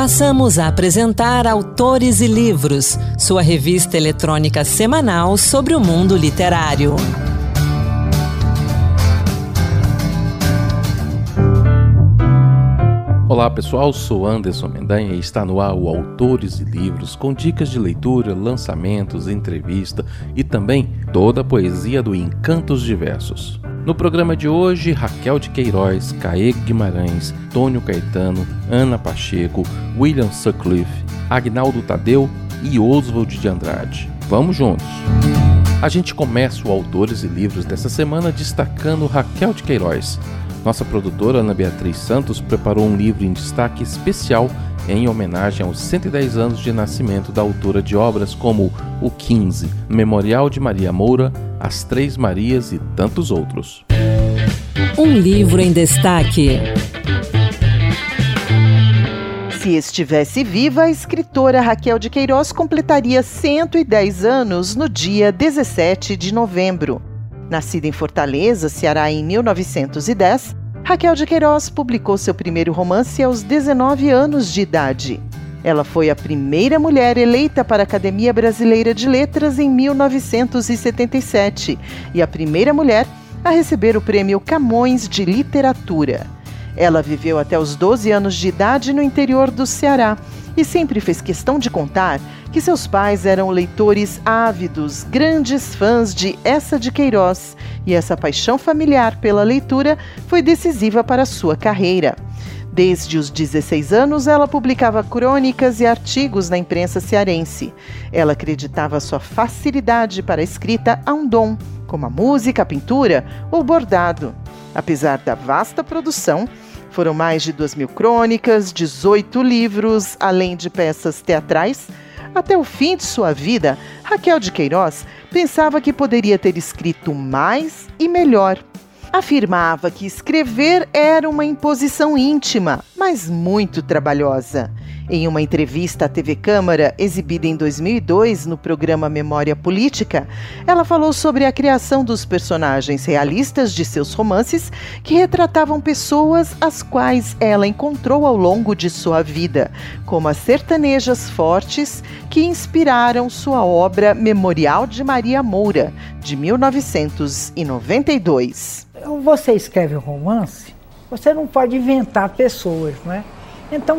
Passamos a apresentar Autores e Livros, sua revista eletrônica semanal sobre o mundo literário. Olá pessoal, sou Anderson Mendanha e está no ar o Autores e Livros, com dicas de leitura, lançamentos, entrevista e também toda a poesia do Encantos Diversos. No programa de hoje, Raquel de Queiroz, Caê Guimarães, Tônio Caetano, Ana Pacheco, William Sutcliffe, Agnaldo Tadeu e Oswald de Andrade. Vamos juntos! A gente começa o Autores e Livros dessa semana destacando Raquel de Queiroz. Nossa produtora Ana Beatriz Santos preparou um livro em destaque especial em homenagem aos 110 anos de nascimento da autora de obras como O 15, Memorial de Maria Moura, As Três Marias e tantos outros. Um livro em destaque. Se estivesse viva, a escritora Raquel de Queiroz completaria 110 anos no dia 17 de novembro. Nascida em Fortaleza, Ceará, em 1910, Raquel de Queiroz publicou seu primeiro romance aos 19 anos de idade. Ela foi a primeira mulher eleita para a Academia Brasileira de Letras em 1977 e a primeira mulher a receber o Prêmio Camões de Literatura. Ela viveu até os 12 anos de idade no interior do Ceará e sempre fez questão de contar que seus pais eram leitores ávidos, grandes fãs de Eça de Queiroz, e essa paixão familiar pela leitura foi decisiva para sua carreira. Desde os 16 anos, ela publicava crônicas e artigos na imprensa cearense. Ela acreditava sua facilidade para a escrita a um dom, como a música, a pintura ou o bordado. Apesar da vasta produção, foram mais de 2.000 crônicas, 18 livros, além de peças teatrais. Até o fim de sua vida, Raquel de Queiroz pensava que poderia ter escrito mais e melhor. Afirmava que escrever era uma imposição íntima, mas muito trabalhosa. Em uma entrevista à TV Câmara, exibida em 2002 no programa Memória Política, ela falou sobre a criação dos personagens realistas de seus romances que retratavam pessoas as quais ela encontrou ao longo de sua vida, como as sertanejas fortes que inspiraram sua obra Memorial de Maria Moura, de 1992. Você escreve um romance, você não pode inventar pessoas, não é? Então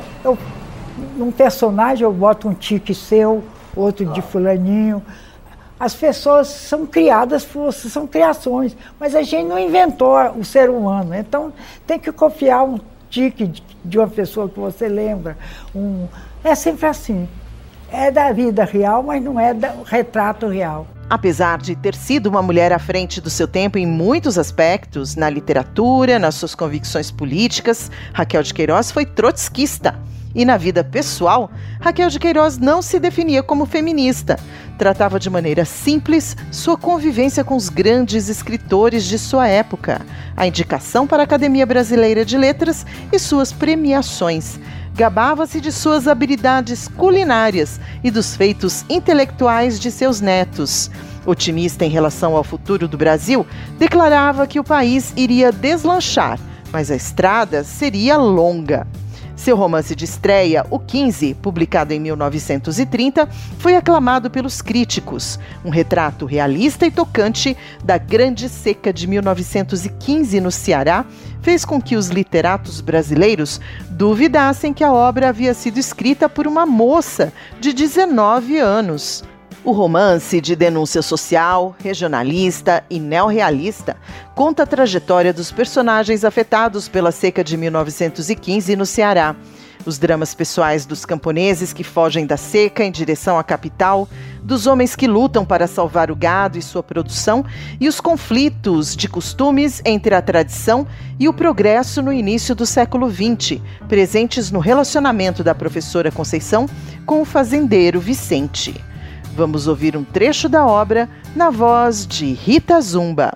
num personagem eu boto um tique seu, outro de fulaninho. As pessoas são criadas por você, são criações, mas a gente não inventou o ser humano. Então tem que copiar um tique de uma pessoa que você lembra. É sempre assim. É da vida real, mas não é do retrato real. Apesar de ter sido uma mulher à frente do seu tempo em muitos aspectos, na literatura, nas suas convicções políticas, Raquel de Queiroz foi trotskista. E na vida pessoal, Raquel de Queiroz não se definia como feminista. Tratava de maneira simples sua convivência com os grandes escritores de sua época, a indicação para a Academia Brasileira de Letras e suas premiações. Gabava-se de suas habilidades culinárias e dos feitos intelectuais de seus netos. Otimista em relação ao futuro do Brasil, declarava que o país iria deslanchar, mas a estrada seria longa. Seu romance de estreia, O 15, publicado em 1930, foi aclamado pelos críticos. Um retrato realista e tocante da Grande Seca de 1915 no Ceará fez com que os literatos brasileiros duvidassem que a obra havia sido escrita por uma moça de 19 anos. O romance, de denúncia social, regionalista e neorrealista, conta a trajetória dos personagens afetados pela seca de 1915 no Ceará. Os dramas pessoais dos camponeses que fogem da seca em direção à capital, dos homens que lutam para salvar o gado e sua produção, e os conflitos de costumes entre a tradição e o progresso no início do século XX, presentes no relacionamento da professora Conceição com o fazendeiro Vicente. Vamos ouvir um trecho da obra na voz de Rita Zumba.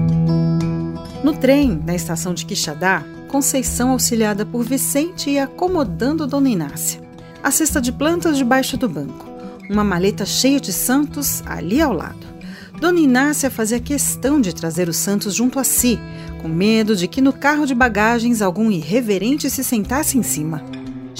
No trem, na estação de Quixadá, Conceição, auxiliada por Vicente, ia acomodando Dona Inácia. A cesta de plantas debaixo do banco, uma maleta cheia de santos ali ao lado. Dona Inácia fazia questão de trazer os santos junto a si, com medo de que no carro de bagagens algum irreverente se sentasse em cima.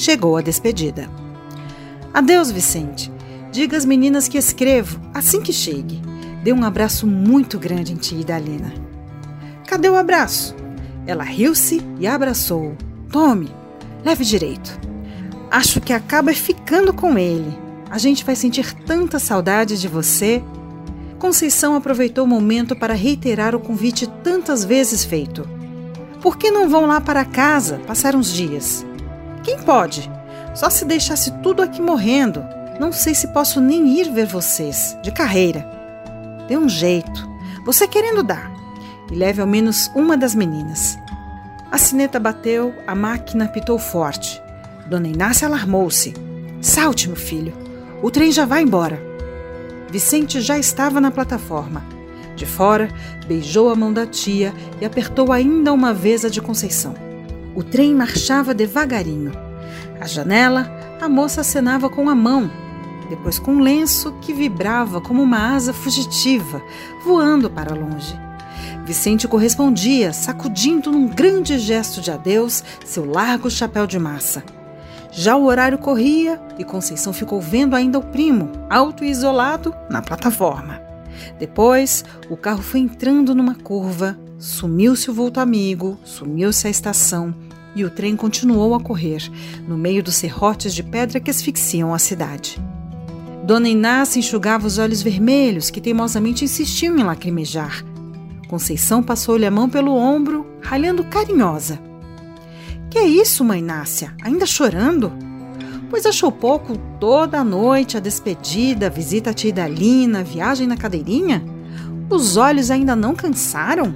chegou a despedida. Adeus, Vicente. Diga às meninas que escrevo assim que chegue. Dê um abraço muito grande em ti, Idalina. Cadê o abraço? Ela riu-se e abraçou. Tome, leve direito. Acho que acaba ficando com ele. A gente vai sentir tanta saudade de você. Conceição aproveitou o momento para reiterar o convite tantas vezes feito. Por que não vão lá para casa passar uns dias? Quem pode? Só se deixasse tudo aqui morrendo. Não sei se posso nem ir ver vocês, de carreira. Dê um jeito. Você querendo dar. E leve ao menos uma das meninas. A sineta bateu, a máquina apitou forte. Dona Inácia alarmou-se. Salte, meu filho. O trem já vai embora. Vicente já estava na plataforma. De fora, beijou a mão da tia e apertou ainda uma vez a de Conceição. O trem marchava devagarinho. À janela, a moça acenava com a mão, depois com um lenço que vibrava como uma asa fugitiva, voando para longe. Vicente correspondia, sacudindo num grande gesto de adeus seu largo chapéu de massa. Já o horário corria e Conceição ficou vendo ainda o primo, alto e isolado, na plataforma. Depois, o carro foi entrando numa curva, sumiu-se o vulto amigo, sumiu-se a estação e o trem continuou a correr, no meio dos serrotes de pedra que asfixiam a cidade. Dona Inácia enxugava os olhos vermelhos que teimosamente insistiam em lacrimejar. Conceição passou-lhe a mão pelo ombro, ralhando carinhosa. Que é isso, mãe Inácia? Ainda chorando? Pois achou pouco toda a noite, a despedida, a visita à tia Idalina, a viagem na cadeirinha? Os olhos ainda não cansaram?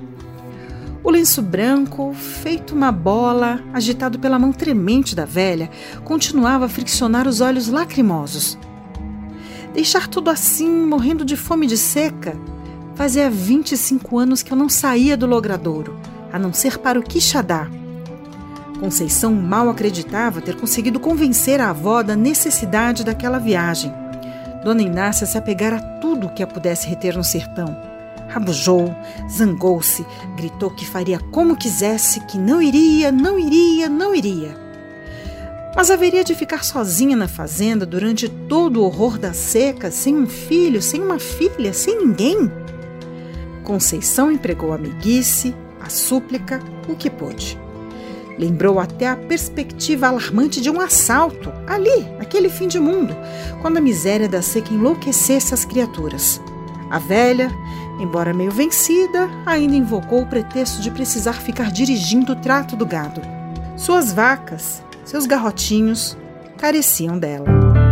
O lenço branco, feito uma bola, agitado pela mão tremente da velha, continuava a friccionar os olhos lacrimosos. Deixar tudo assim, morrendo de fome e de seca? Fazia 25 anos que eu não saía do logradouro, a não ser para o Quixadá. Conceição mal acreditava ter conseguido convencer a avó da necessidade daquela viagem. Dona Inácia se apegara a tudo que a pudesse reter no sertão. Rabujou, zangou-se, gritou que faria como quisesse, que não iria, não iria, não iria. Mas haveria de ficar sozinha na fazenda durante todo o horror da seca, sem um filho, sem uma filha, sem ninguém? Conceição empregou a meiguice, a súplica, o que pôde. Lembrou até a perspectiva alarmante de um assalto, ali, naquele fim de mundo, quando a miséria da seca enlouquecesse as criaturas. A velha, embora meio vencida, ainda invocou o pretexto de precisar ficar dirigindo o trato do gado. Suas vacas, seus garrotinhos, careciam dela.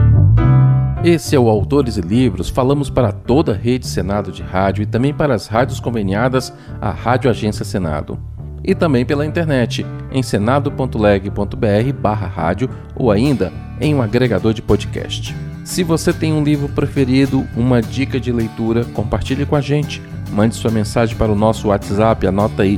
Esse é o Autores e Livros. Falamos para toda a rede Senado de rádio e também para as rádios conveniadas à Rádio Agência Senado. E também pela internet, em senado.leg.br/rádio ou ainda em um agregador de podcast. Se você tem um livro preferido, uma dica de leitura, compartilhe com a gente. Mande sua mensagem para o nosso WhatsApp, anota aí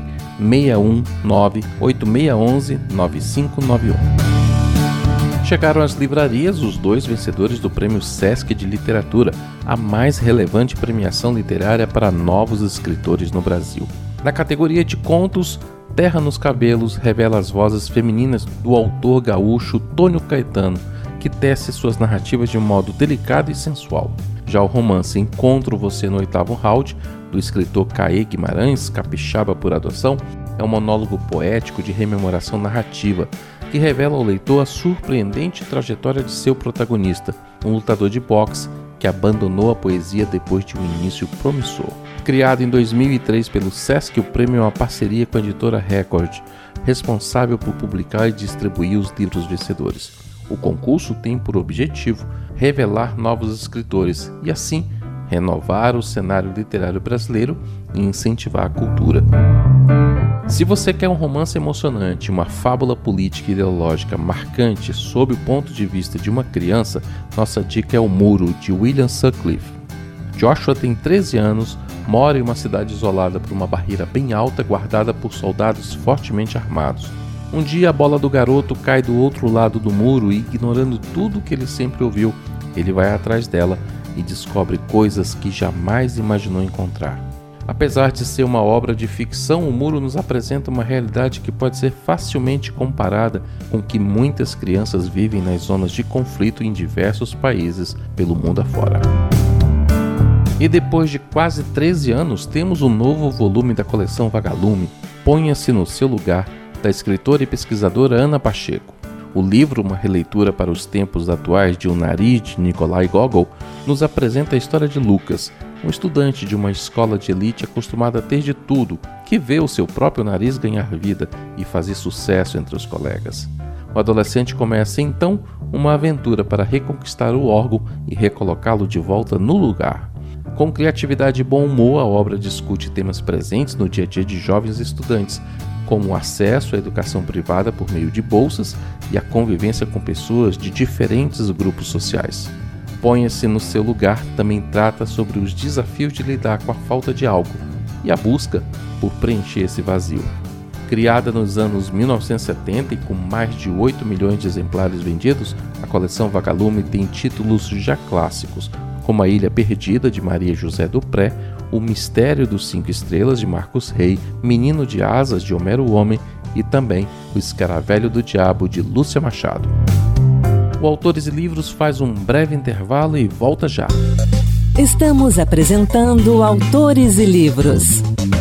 619-8611-9591. Chegaram às livrarias os 2 vencedores do Prêmio Sesc de Literatura, a mais relevante premiação literária para novos escritores no Brasil. Na categoria de contos, Terra nos Cabelos revela as vozes femininas do autor gaúcho Tônio Caetano, que tece suas narrativas de um modo delicado e sensual. Já o romance Encontro Você no Oitavo Round, do escritor Caê Guimarães, capixaba por adoção, é um monólogo poético de rememoração narrativa, que revela ao leitor a surpreendente trajetória de seu protagonista, um lutador de boxe que abandonou a poesia depois de um início promissor. Criado em 2003 pelo Sesc, o prêmio é uma parceria com a editora Record, responsável por publicar e distribuir os livros vencedores. O concurso tem por objetivo revelar novos escritores e, assim, renovar o cenário literário brasileiro e incentivar a cultura. Se você quer um romance emocionante, uma fábula política e ideológica marcante sob o ponto de vista de uma criança, nossa dica é O Muro, de William Sutcliffe. Joshua tem 13 anos, mora em uma cidade isolada por uma barreira bem alta guardada por soldados fortemente armados. Um dia a bola do garoto cai do outro lado do muro e, ignorando tudo o que ele sempre ouviu, ele vai atrás dela e descobre coisas que jamais imaginou encontrar. Apesar de ser uma obra de ficção, o Muro nos apresenta uma realidade que pode ser facilmente comparada com o que muitas crianças vivem nas zonas de conflito em diversos países pelo mundo afora. E depois de quase 13 anos, temos um novo volume da coleção Vagalume, Ponha-se no Seu Lugar, da escritora e pesquisadora Ana Pacheco. O livro, uma releitura para os tempos atuais de O Nariz, de Nikolai Gogol, nos apresenta a história de Lucas, um estudante de uma escola de elite acostumado a ter de tudo, que vê o seu próprio nariz ganhar vida e fazer sucesso entre os colegas. O adolescente começa então uma aventura para reconquistar o órgão e recolocá-lo de volta no lugar. Com criatividade e bom humor, a obra discute temas presentes no dia a dia de jovens estudantes, como o acesso à educação privada por meio de bolsas e a convivência com pessoas de diferentes grupos sociais. Ponha-se no Seu Lugar também trata sobre os desafios de lidar com a falta de algo e a busca por preencher esse vazio. Criada nos anos 1970 e com mais de 8 milhões de exemplares vendidos, a coleção Vagalume tem títulos já clássicos, como A Ilha Perdida, de Maria José Dupré, O Mistério dos 5 Estrelas, de Marcos Rey, Menino de Asas, de Homero Homem e também O Escaravelho do Diabo, de Lúcia Machado. O Autores e Livros faz um breve intervalo e volta já. Estamos apresentando Autores e Livros.